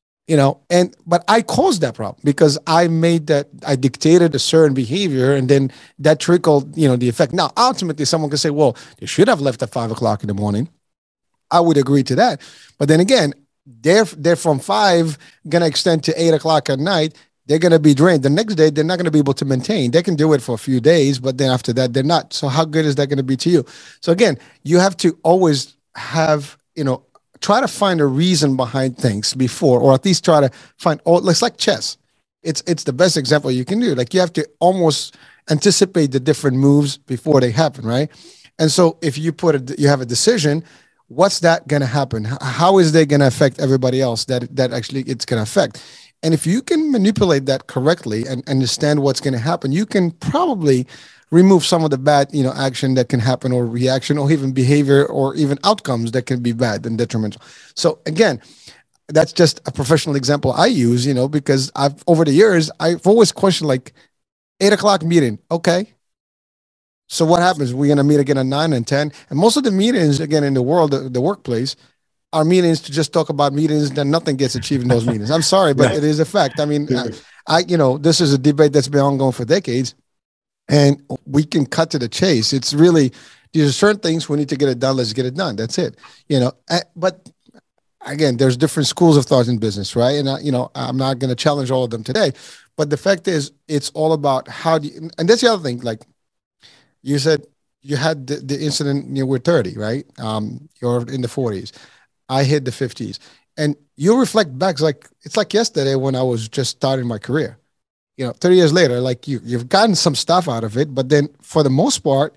but I caused that problem because I dictated a certain behavior and then that trickled, the effect. Now, ultimately someone could say, well, they should have left at 5 o'clock in the morning. I would agree to that. But then again, they're from 5 going to extend to 8 o'clock at night. They're going to be drained. The next day, they're not going to be able to maintain. They can do it for a few days, but then after that, they're not. So how good is that going to be to you? So again, you have to always have, try to find a reason behind things before, or at least try to find, it's like chess. It's the best example you can do. Like you have to almost anticipate the different moves before they happen, right? And so if you you have a decision, what's that going to happen? How is they going to affect everybody else that actually it's going to affect? And if you can manipulate that correctly and understand what's going to happen, you can probably remove some of the bad, action that can happen or reaction or even behavior or even outcomes that can be bad and detrimental. So again, that's just a professional example I use, because over the years, I've always questioned like 8 o'clock meeting. Okay. So what happens? We're going to meet again at 9 and 10. And most of the meetings, again, in the world, the workplace, are meetings to just talk about meetings, then nothing gets achieved in those meetings. I'm sorry, but it is a fact. I mean, this is a debate that's been ongoing for decades, and we can cut to the chase. It's really, these are certain things we need to get it done. Let's get it done. That's it. But again, there's different schools of thought in business, right? And I'm not going to challenge all of them today, but the fact is, it's all about how do you, and that's the other thing. Like you said, you had the incident, you were 30, right? You're in the 40s. I hit the 50s, and you reflect back. It's like yesterday when I was just starting my career, 30 years later, like you've gotten some stuff out of it, but then for the most part,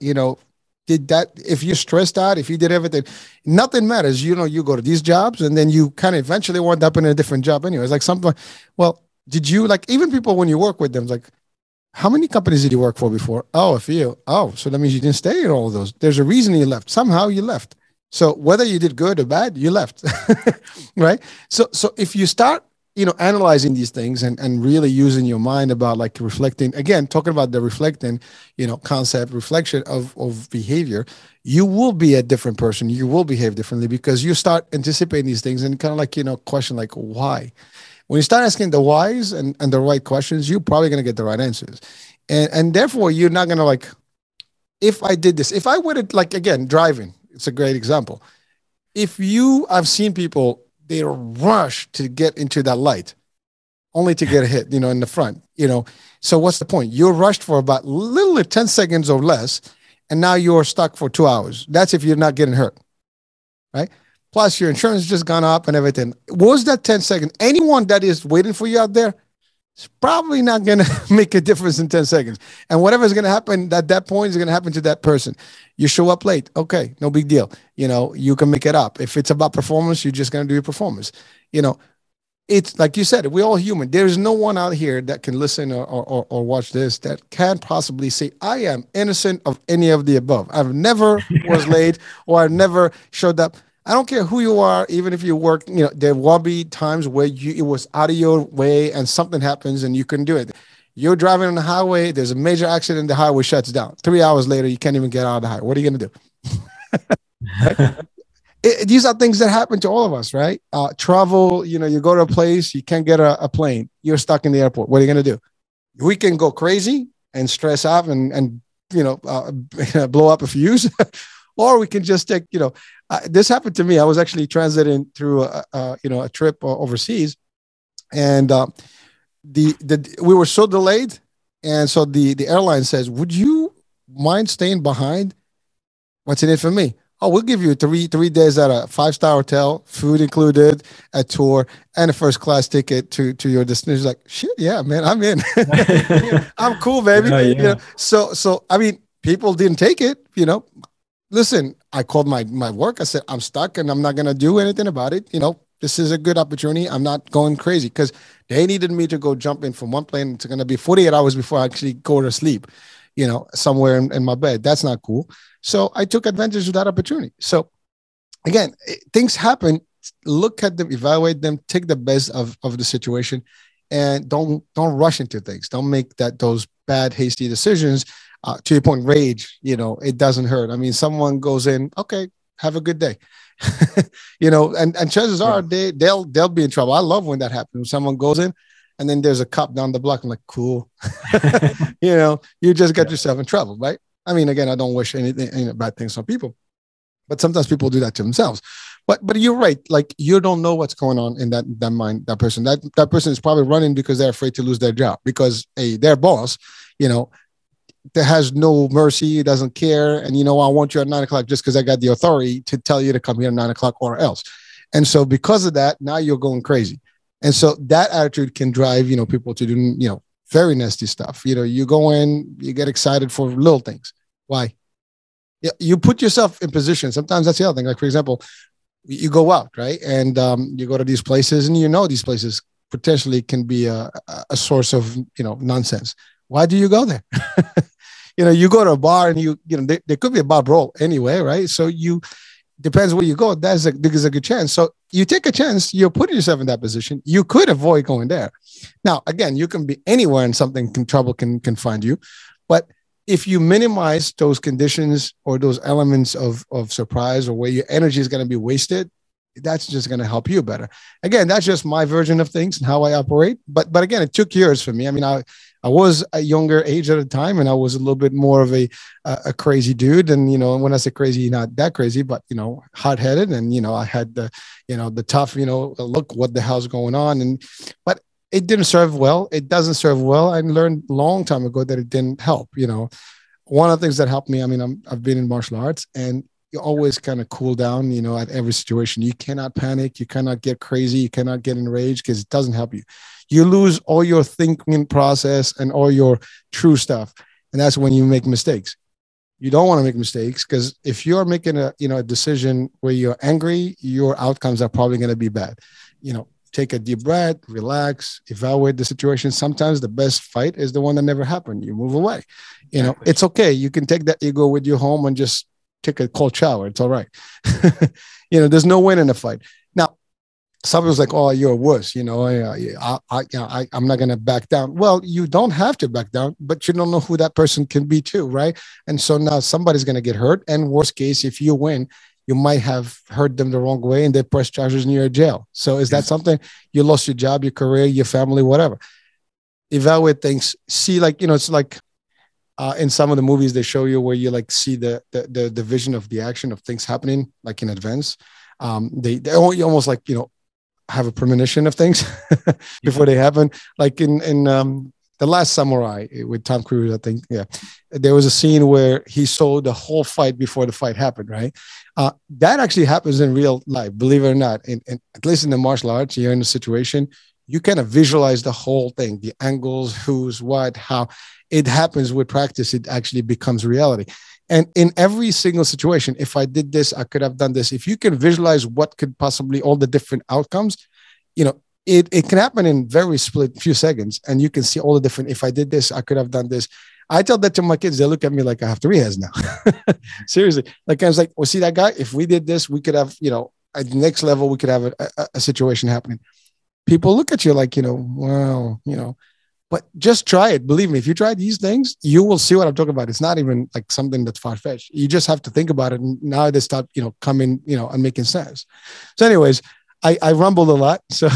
if you're stressed out, if you did everything, nothing matters. You go to these jobs and then you kind of eventually wind up in a different job anyway. It's like something, well, did you even people when you work with them, it's like, how many companies did you work for before? Oh, a few. Oh, so that means you didn't stay in all of those. There's a reason you left. Somehow you left. So whether you did good or bad, you left, right? So if you start, analyzing these things and really using your mind about like reflecting, again, talking about the reflecting, concept, reflection of behavior, you will be a different person. You will behave differently because you start anticipating these things and kind of like, question like why. When you start asking the whys and the right questions, you're probably going to get the right answers. And therefore, you're not going to if I did this, if I would have again, driving, it's a great example. I've seen people, they rush to get into that light only to get hit, in the front, So what's the point? You're rushed for about literally 10 seconds or less, and now you're stuck for 2 hours. That's if you're not getting hurt, right? Plus your insurance just gone up and everything. What was that 10 seconds? Anyone that is waiting for you out there, it's probably not going to make a difference in 10 seconds. And whatever is going to happen at that point is going to happen to that person. You show up late. Okay, no big deal. You can make it up. If it's about performance, you're just going to do your performance. It's like you said, we're all human. There's no one out here that can listen or watch this that can possibly say, I am innocent of any of the above. I've never was late or I've never showed up. I don't care who you are, even if you work, there will be times where it was out of your way and something happens and you couldn't do it. You're driving on the highway, there's a major accident, the highway shuts down. 3 hours later, you can't even get out of the highway. What are you going to do? These are things that happen to all of us, right? Travel, you go to a place, you can't get a plane. You're stuck in the airport. What are you going to do? We can go crazy and stress out and blow up a fuse. Or we can just take, this happened to me. I was actually transiting through a trip overseas, and we were so delayed, and so the airline says, "Would you mind staying behind? What's in it for me? Oh, we'll give you three days at a 5-star hotel, food included, a tour, and a first class ticket to your destination. Like, shit, yeah, man, I'm in. I'm cool, baby. Yeah, yeah. You know, so I mean, people didn't take it. You know, listen, I called my work. I said, I'm stuck and I'm not gonna do anything about it. You know, this is a good opportunity. I'm not going crazy because they needed me to go jump in from one plane. It's gonna be 48 hours before I actually go to sleep. You know, somewhere in my bed. That's not cool. So I took advantage of that opportunity. So again, things happen. Look at them, evaluate them, take the best of the situation, and don't rush into things. Don't make those bad, hasty decisions. To your point, rage. You know, it doesn't hurt. I mean, someone goes in, okay, have a good day. You know, and chances are they'll be in trouble. I love when that happens. When someone goes in, and then there's a cop down the block. I'm like, cool. You know, you just got yourself in trouble, right? I mean, again, I don't wish any bad things on people, but sometimes people do that to themselves. But you're right. Like, you don't know what's going on in that mind, that person. That person is probably running because they're afraid to lose their job because their boss, you know, that has no mercy, doesn't care. And, you know, I want you at 9 o'clock just because I got the authority to tell you to come here at 9 o'clock or else. And so because of that, now you're going crazy. And so that attitude can drive, you know, people to do, you know, very nasty stuff. You know, you go in, you get excited for little things. Why? You put yourself in position. Sometimes that's the other thing. Like, for example, you go out, right? And you go to these places and you know these places potentially can be a source of, you know, nonsense. Why do you go there? You know, you go to a bar and you know, there could be a bar brawl anyway, right? So depends where you go. There's a good chance. So you take a chance, you're putting yourself in that position. You could avoid going there. Now, again, you can be anywhere and trouble can find you. But if you minimize those conditions or those elements of surprise or where your energy is going to be wasted, that's just going to help you better. Again, that's just my version of things and how I operate. But again, it took years for me. I mean, I was a younger age at the time, and I was a little bit more of a crazy dude. And, you know, when I say crazy, not that crazy, but, you know, hot-headed. And, you know, I had the tough, you know, look, what the hell's going on? But it didn't serve well. It doesn't serve well. I learned a long time ago that it didn't help. You know, one of the things that helped me, I mean, I've been in martial arts, and you always kind of cool down, you know, at every situation. You cannot panic. You cannot get crazy. You cannot get enraged because it doesn't help you. You lose all your thinking process and all your true stuff. And that's when you make mistakes. You don't want to make mistakes because if you're making a decision where you're angry, your outcomes are probably going to be bad. You know, take a deep breath, relax, evaluate the situation. Sometimes the best fight is the one that never happened. You move away. You know, it's okay. You can take that ego with you home and just take a cold shower. It's all right. You know, there's no win in a fight. Now, some people's like, oh, you're a wuss. You know, I'm not going to back down. Well, you don't have to back down, but you don't know who that person can be too, right? And so now somebody's going to get hurt. And worst case, if you win, you might have hurt them the wrong way and they press charges and you're in jail. So is that something? You lost your job, your career, your family, whatever. Evaluate things. See, like, you know, it's like, in some of the movies they show you where you like see the vision of the action of things happening like in advance. They almost like, you know, have a premonition of things before they happen. Like in The Last Samurai with Tom Cruise, I think. Yeah, there was a scene where he saw the whole fight before the fight happened. Right, that actually happens in real life. Believe it or not, at least in the martial arts, you're in a situation. You kind of visualize the whole thing, the angles, who's what, how. It happens with practice. It actually becomes reality. And in every single situation, if I did this, I could have done this. If you can visualize what could possibly, all the different outcomes, you know, it can happen in very split few seconds. And you can see all the different, if I did this, I could have done this. I tell that to my kids. They look at me like I have 3 heads now. Seriously. Like, I was like, well, see that guy? If we did this, we could have, you know, at the next level, we could have a situation happening. People look at you like, you know, well, you know, but just try it. Believe me, if you try these things, you will see what I'm talking about. It's not even like something that's far-fetched. You just have to think about it. And now they start, you know, coming, you know, and making sense. So anyways, I rumbled a lot. So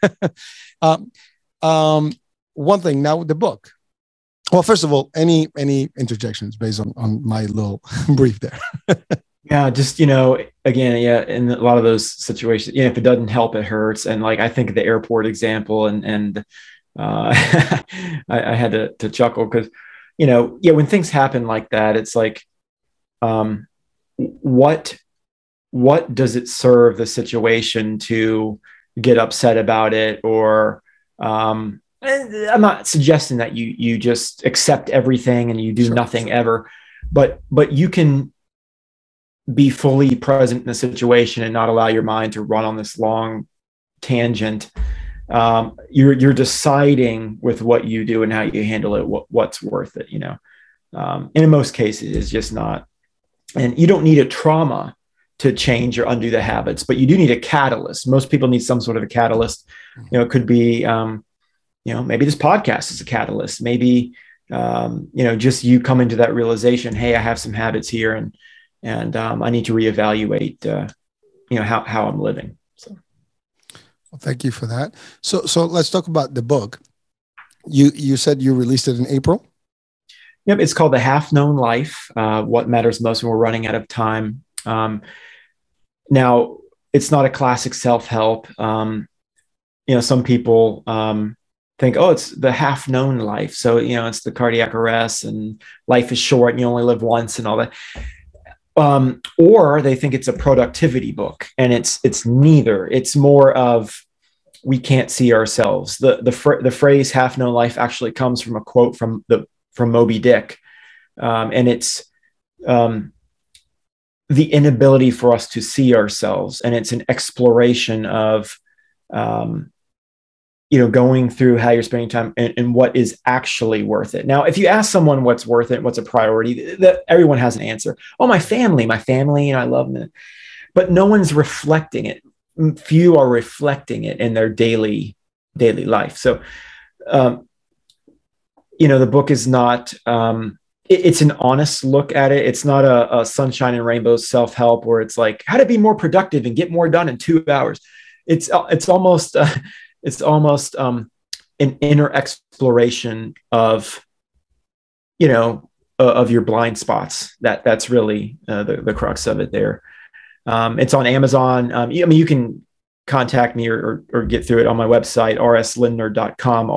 one thing now with the book. Well, first of all, any interjections based on my little brief there? Yeah, just, you know, again, yeah, in a lot of those situations, you know, if it doesn't help, it hurts. And like, I think the airport example and I had to chuckle because, yeah, when things happen like that, it's like, what does it serve the situation to get upset about it? Or I'm not suggesting that you just accept everything and you do nothing ever, but you can be fully present in the situation and not allow your mind to run on this long tangent. You're deciding with what you do and how you handle it, what's worth it, and in most cases it's just not. And you don't need a trauma to change or undo the habits, but you do need a catalyst. Most people need some sort of a catalyst. It could be, maybe this podcast is a catalyst. Maybe, just you come into that realization, hey, I have some habits here, and I need to reevaluate, how I'm living. So, well, thank you for that. So let's talk about the book. You said you released it in April. Yep, it's called The Half Known Life: What Matters Most When We're Running Out of Time. Now, it's not a classic self-help. Some people think, oh, it's the half-known life. So, it's the cardiac arrest and life is short and you only live once and all that. Or they think it's a productivity book, and it's neither. It's more of, we can't see ourselves. The phrase half-known life actually comes from a quote from Moby Dick. And it's the inability for us to see ourselves. And it's an exploration of, going through how you're spending time and what is actually worth it. Now, if you ask someone what's worth it, what's a priority, everyone has an answer. Oh, my family, I love them. But no one's reflecting it. Few are reflecting it in their daily life. So, the book is not, it's an honest look at it. It's not a sunshine and rainbows self-help where it's like how to be more productive and get more done in 2 hours. It's almost an inner exploration of, of your blind spots. That's really the crux of it there. It's on Amazon. You can contact me or get through it on my website, rslindner.com,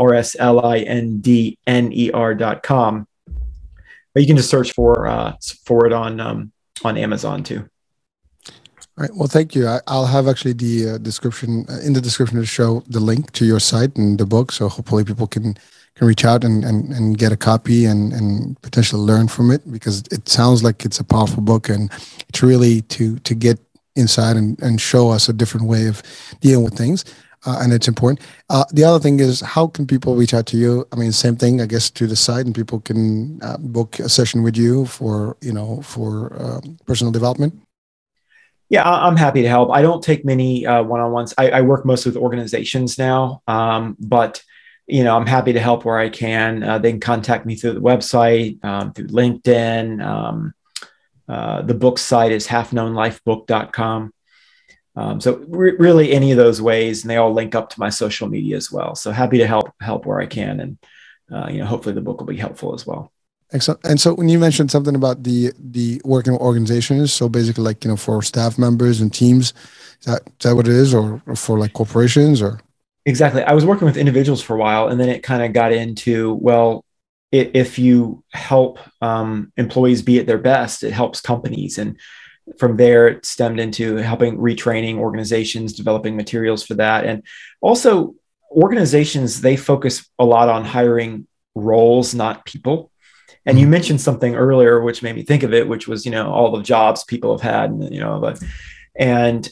rslindner.com. But you can just search for it on Amazon too. All right. Well, thank you. I'll have actually the description in the description of the show, the link to your site and the book. So hopefully people can reach out and get a copy and potentially learn from it, because it sounds like it's a powerful book, and it's really to get inside and show us a different way of dealing with things. And it's important. The other thing is, how can people reach out to you? I mean, same thing, I guess, to the site, and people can book a session with you for personal development. Yeah, I'm happy to help. I don't take many one-on-ones. I work mostly with organizations now, but I'm happy to help where I can. They can contact me through the website, through LinkedIn. The book site is halfknownlifebook.com. So really any of those ways, and they all link up to my social media as well. So happy to help where I can. And, hopefully the book will be helpful as well. Excellent. And so when you mentioned something about the working with organizations, so basically like, for staff members and teams, is that what it is, or for like corporations or? Exactly. I was working with individuals for a while, and then it kind of got into, well, if you help employees be at their best, it helps companies. And from there, it stemmed into helping retraining organizations, developing materials for that. And also organizations, they focus a lot on hiring roles, not people. And you mentioned something earlier, which made me think of it, which was, all the jobs people have had, and,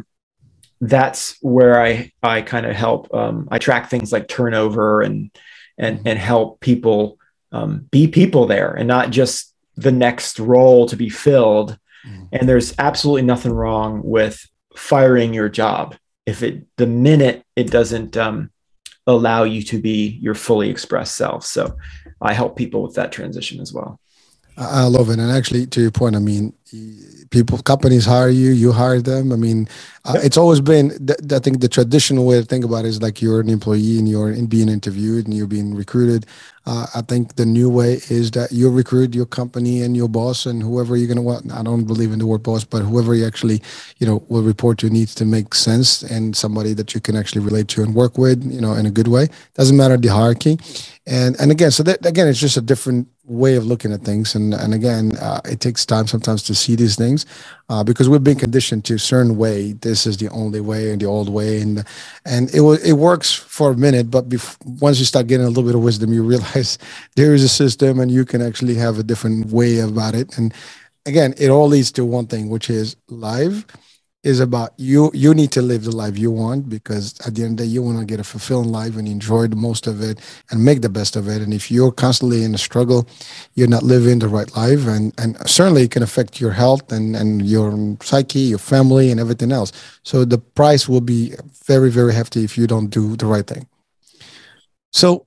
that's where I kind of help. I track things like turnover and help people be people there, and not just the next role to be filled. And there's absolutely nothing wrong with firing your job the minute it doesn't allow you to be your fully expressed self. So I help people with that transition as well. I love it. And actually, to your point, I mean, companies hire you, you hire them. I mean, it's always been, I think the traditional way to think about it is like you're an employee and you're being interviewed and you're being recruited. I think the new way is that you recruit your company and your boss and whoever you're going to, I don't believe in the word boss, but whoever you actually, will report to needs to make sense, and somebody that you can actually relate to and work with, in a good way. Doesn't matter the hierarchy. And again, so that, again, it's just a different way of looking at things. And again, it takes time sometimes to see these things because we've been conditioned to a certain way. This is the only way and the old way. And it works for a minute, but once you start getting a little bit of wisdom, you realize there is a system and you can actually have a different way about it. And again, it all leads to one thing, which is life is about you. You need to live the life you want, because at the end of the day, you want to get a fulfilling life and enjoy the most of it and make the best of it. And if you're constantly in a struggle, you're not living the right life. And certainly it can affect your health and your psyche, your family, and everything else. So the price will be very, very hefty if you don't do the right thing. So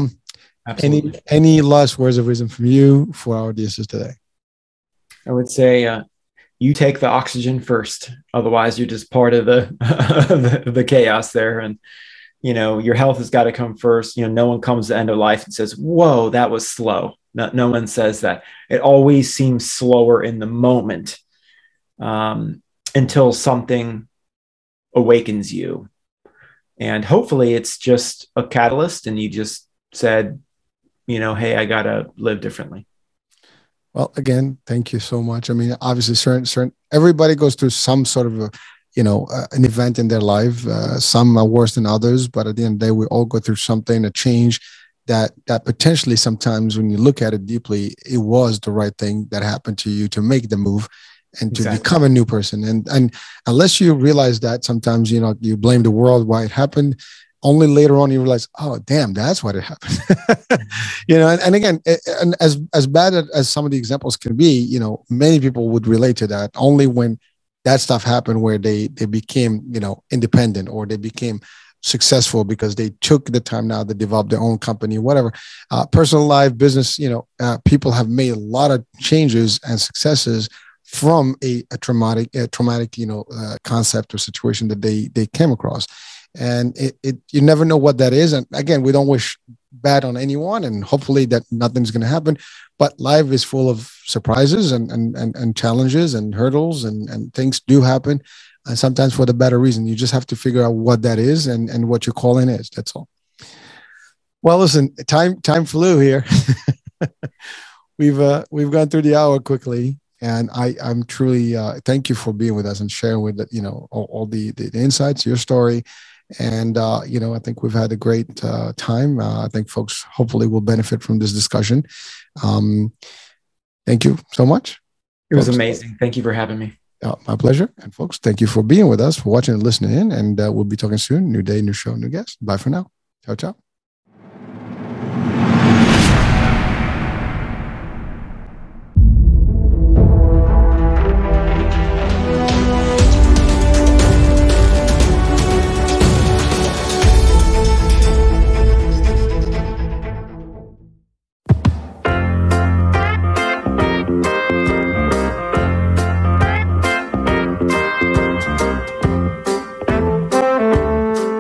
any last words of wisdom from you for our audiences today? I would say, you take the oxygen first. Otherwise, you're just part of the chaos there. And, your health has got to come first. No one comes to the end of life and says, whoa, that was slow. No one says that. It always seems slower in the moment until something awakens you. And hopefully it's just a catalyst and you just said, hey, I got to live differently. Well, again, thank you so much. I mean, obviously, certain everybody goes through some sort of an event in their life. Some are worse than others, but at the end of the day, we all go through something, a change that potentially sometimes, when you look at it deeply, it was the right thing that happened to you to make the move and to become a new person. And unless you realize that, sometimes you blame the world why it happened. Only later on you realize, oh, damn, that's what it happened. And again, and as bad as some of the examples can be, many people would relate to that only when that stuff happened where they became, independent, or they became successful because they took the time now to develop their own company, whatever. Personal life, business, people have made a lot of changes and successes from a traumatic, concept or situation that they came across. And you never know what that is. And again, we don't wish bad on anyone, and hopefully that nothing's going to happen. But life is full of surprises and challenges and hurdles, and things do happen. And sometimes for the better reason. You just have to figure out what that is and what your calling is. That's all. Well, listen, time flew here. We've gone through the hour quickly. And I'm truly thank you for being with us and sharing with all the insights, your story. And, I think we've had a great time. I think folks hopefully will benefit from this discussion. Thank you so much. It was amazing. Thank you for having me. My pleasure. And folks, thank you for being with us, for watching and listening in. And we'll be talking soon. New day, new show, new guest. Bye for now. Ciao, ciao.